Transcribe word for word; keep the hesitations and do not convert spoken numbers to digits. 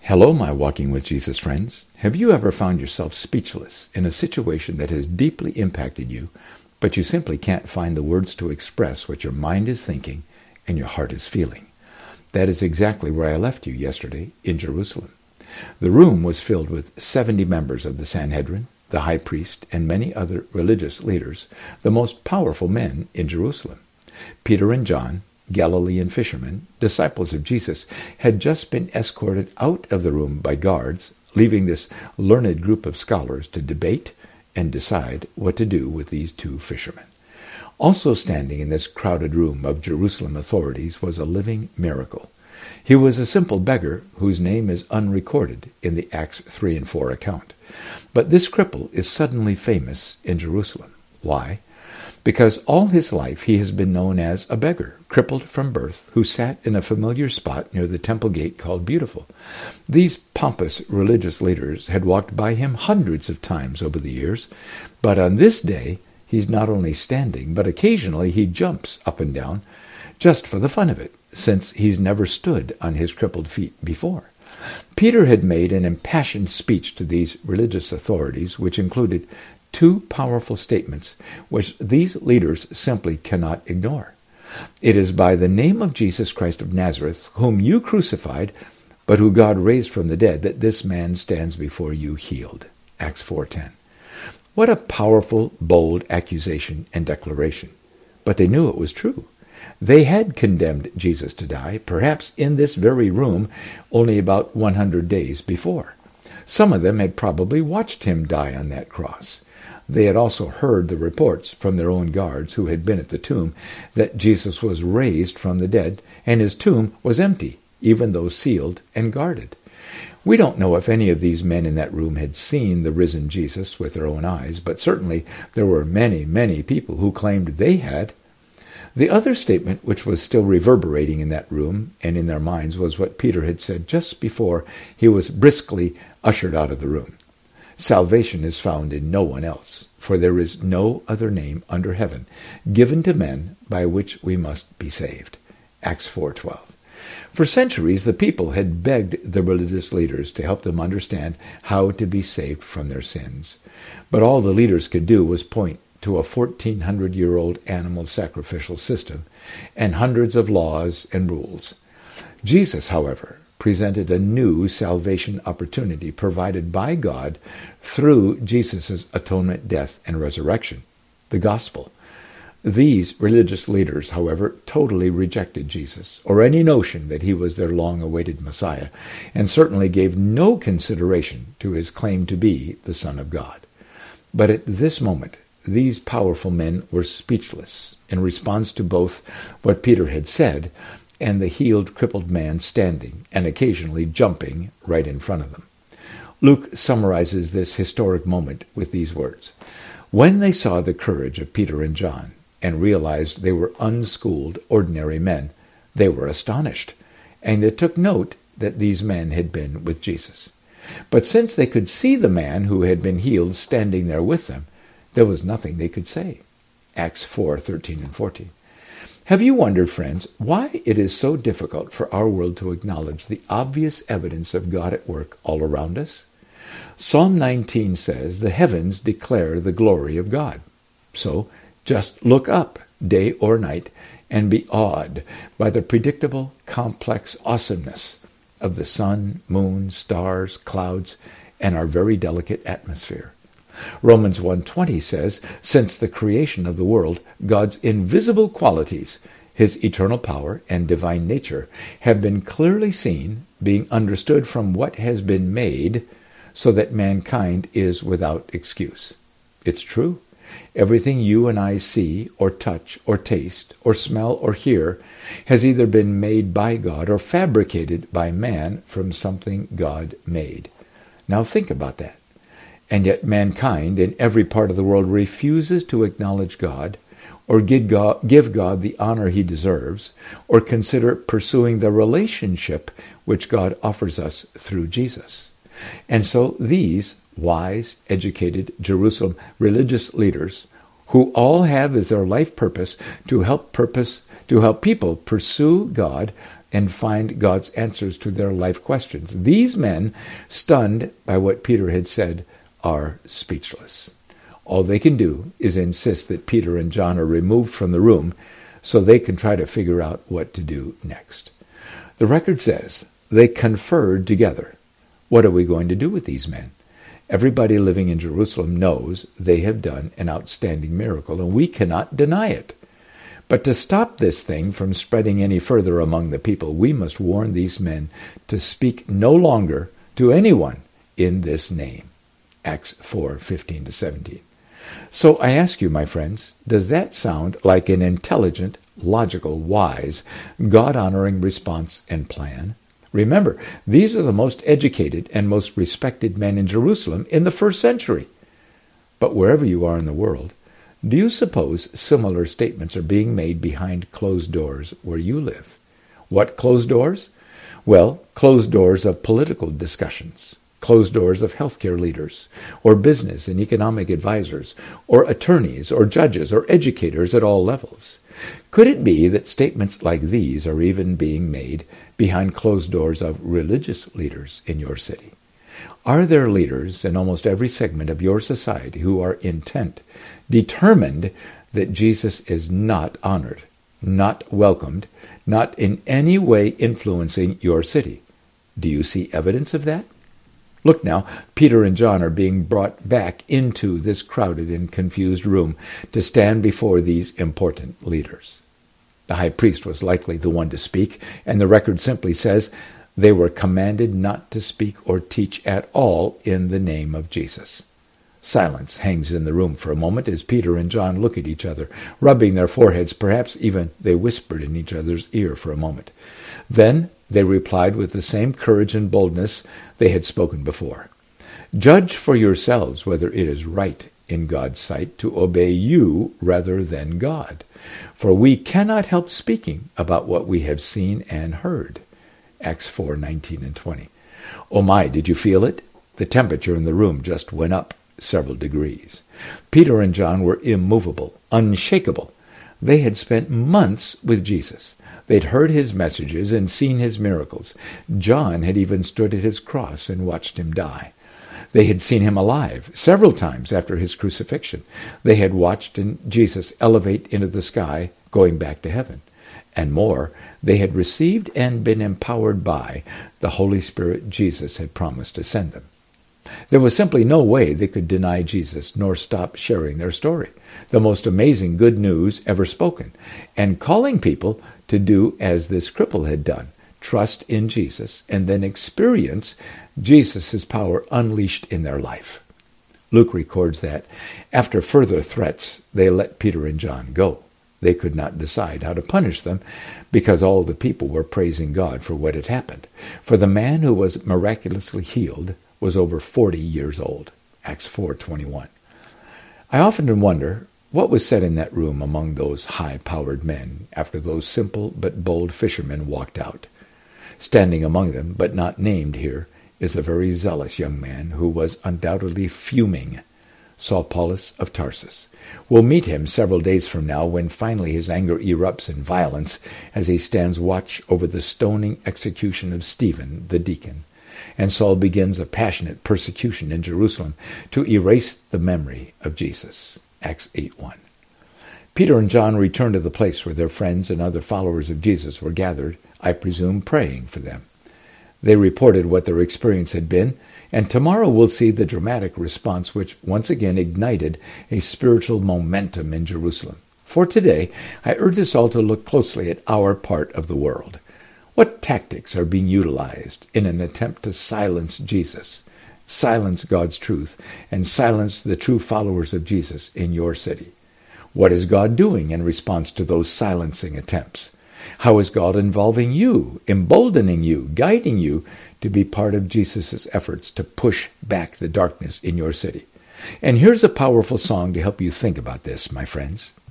Hello, my Walking with Jesus friends. Have you ever found yourself speechless in a situation that has deeply impacted you, but you simply can't find the words to express what your mind is thinking and your heart is feeling? That is exactly where I left you yesterday in Jerusalem. The room was filled with seventy members of the Sanhedrin, the high priest, and many other religious leaders, the most powerful men in Jerusalem. Peter and John, Galilean fishermen, disciples of Jesus, had just been escorted out of the room by guards, leaving this learned group of scholars to debate and decide what to do with these two fishermen. Also standing in this crowded room of Jerusalem authorities was a living miracle. He was a simple beggar whose name is unrecorded in the Acts three and four account. But this cripple is suddenly famous in Jerusalem. Why? Because all his life he has been known as a beggar, crippled from birth, who sat in a familiar spot near the temple gate called Beautiful. These pompous religious leaders had walked by him hundreds of times over the years, but on this day he's not only standing, but occasionally he jumps up and down, just for the fun of it, since he's never stood on his crippled feet before. Peter had made an impassioned speech to these religious authorities, which included two powerful statements which these leaders simply cannot ignore. It is by the name of Jesus Christ of Nazareth, whom you crucified, but who God raised from the dead, that this man stands before you healed. Acts four ten. What a powerful, bold accusation and declaration. But they knew it was true. They had condemned Jesus to die, perhaps in this very room, only about one hundred days before. Some of them had probably watched him die on that cross. They had also heard the reports from their own guards who had been at the tomb that Jesus was raised from the dead, and his tomb was empty, even though sealed and guarded. We don't know if any of these men in that room had seen the risen Jesus with their own eyes, but certainly there were many, many people who claimed they had. The other statement which was still reverberating in that room and in their minds was what Peter had said just before he was briskly ushered out of the room. Salvation is found in no one else, for there is no other name under heaven given to men by which we must be saved. Acts four twelve. For centuries, the people had begged the religious leaders to help them understand how to be saved from their sins. But all the leaders could do was point to a fourteen hundred year old animal sacrificial system and hundreds of laws and rules. Jesus, however, presented a new salvation opportunity provided by God through Jesus' atonement, death, and resurrection, the gospel. These religious leaders, however, totally rejected Jesus, or any notion that he was their long-awaited Messiah, and certainly gave no consideration to his claim to be the Son of God. But at this moment, these powerful men were speechless in response to both what Peter had said and the healed, crippled man standing and occasionally jumping right in front of them. Luke summarizes this historic moment with these words. When they saw the courage of Peter and John and realized they were unschooled, ordinary men, they were astonished, and they took note that these men had been with Jesus. But since they could see the man who had been healed standing there with them, there was nothing they could say. Acts four thirteen and fourteen. Have you wondered, friends, why it is so difficult for our world to acknowledge the obvious evidence of God at work all around us? Psalm nineteen says, the heavens declare the glory of God. So just look up day or night and be awed by the predictable, complex awesomeness of the sun, moon, stars, clouds, and our very delicate atmosphere. Romans one twenty says, since the creation of the world, God's invisible qualities, his eternal power and divine nature, have been clearly seen, being understood from what has been made, so that mankind is without excuse. It's true. Everything you and I see, or touch, or taste, or smell, or hear has either been made by God or fabricated by man from something God made. Now think about that. And yet mankind in every part of the world refuses to acknowledge God or give God, give God the honor he deserves or consider pursuing the relationship which God offers us through Jesus. And so these wise, educated Jerusalem religious leaders, who all have as their life purpose to help purpose to help people pursue God and find God's answers to their life questions. These men, stunned by what Peter had said, are speechless. All they can do is insist that Peter and John are removed from the room so they can try to figure out what to do next. The record says they conferred together. What are we going to do with these men? Everybody living in Jerusalem knows they have done an outstanding miracle, and we cannot deny it. But to stop this thing from spreading any further among the people, we must warn these men to speak no longer to anyone in this name. Acts four, fifteen to seventeen. So I ask you, my friends, does that sound like an intelligent, logical, wise, God-honoring response and plan? Remember, these are the most educated and most respected men in Jerusalem in the first century. But wherever you are in the world, do you suppose similar statements are being made behind closed doors where you live? What closed doors? Well, closed doors of political discussions, closed doors of healthcare leaders, or business and economic advisors, or attorneys, or judges, or educators at all levels. Could it be that statements like these are even being made behind closed doors of religious leaders in your city? Are there leaders in almost every segment of your society who are intent, determined that Jesus is not honored, not welcomed, not in any way influencing your city? Do you see evidence of that? Look now, Peter and John are being brought back into this crowded and confused room to stand before these important leaders. The high priest was likely the one to speak, and the record simply says they were commanded not to speak or teach at all in the name of Jesus. Silence hangs in the room for a moment as Peter and John look at each other, rubbing their foreheads. Perhaps even they whispered in each other's ear for a moment. Then they replied with the same courage and boldness they had spoken before. Judge for yourselves whether it is right in God's sight to obey you rather than God. For we cannot help speaking about what we have seen and heard. Acts four, nineteen and twenty. Oh my, did you feel it? The temperature in the room just went up several degrees. Peter and John were immovable, unshakable. They had spent months with Jesus. They'd heard his messages and seen his miracles. John had even stood at his cross and watched him die. They had seen him alive several times after his crucifixion. They had watched Jesus elevate into the sky, going back to heaven. And more, they had received and been empowered by the Holy Spirit Jesus had promised to send them. There was simply no way they could deny Jesus nor stop sharing their story, the most amazing good news ever spoken, and calling people to do as this cripple had done, trust in Jesus, and then experience Jesus' power unleashed in their life. Luke records that after further threats, they let Peter and John go. They could not decide how to punish them because all the people were praising God for what had happened. For the man who was miraculously healed was over forty years old. Acts four twenty-one. I often wonder what was said in that room among those high-powered men after those simple but bold fishermen walked out. Standing among them, but not named here, is a very zealous young man who was undoubtedly fuming, Saul Paulus of Tarsus. We'll meet him several days from now when finally his anger erupts in violence as he stands watch over the stoning execution of Stephen the deacon. And Saul begins a passionate persecution in Jerusalem to erase the memory of Jesus. Acts eight one. Peter and John returned to the place where their friends and other followers of Jesus were gathered, I presume praying for them. They reported what their experience had been, and tomorrow we'll see the dramatic response which once again ignited a spiritual momentum in Jerusalem. For today, I urge us all to look closely at our part of the world. What tactics are being utilized in an attempt to silence Jesus, silence God's truth, and silence the true followers of Jesus in your city? What is God doing in response to those silencing attempts? How is God involving you, emboldening you, guiding you to be part of Jesus' efforts to push back the darkness in your city? And here's a powerful song to help you think about this, my friends.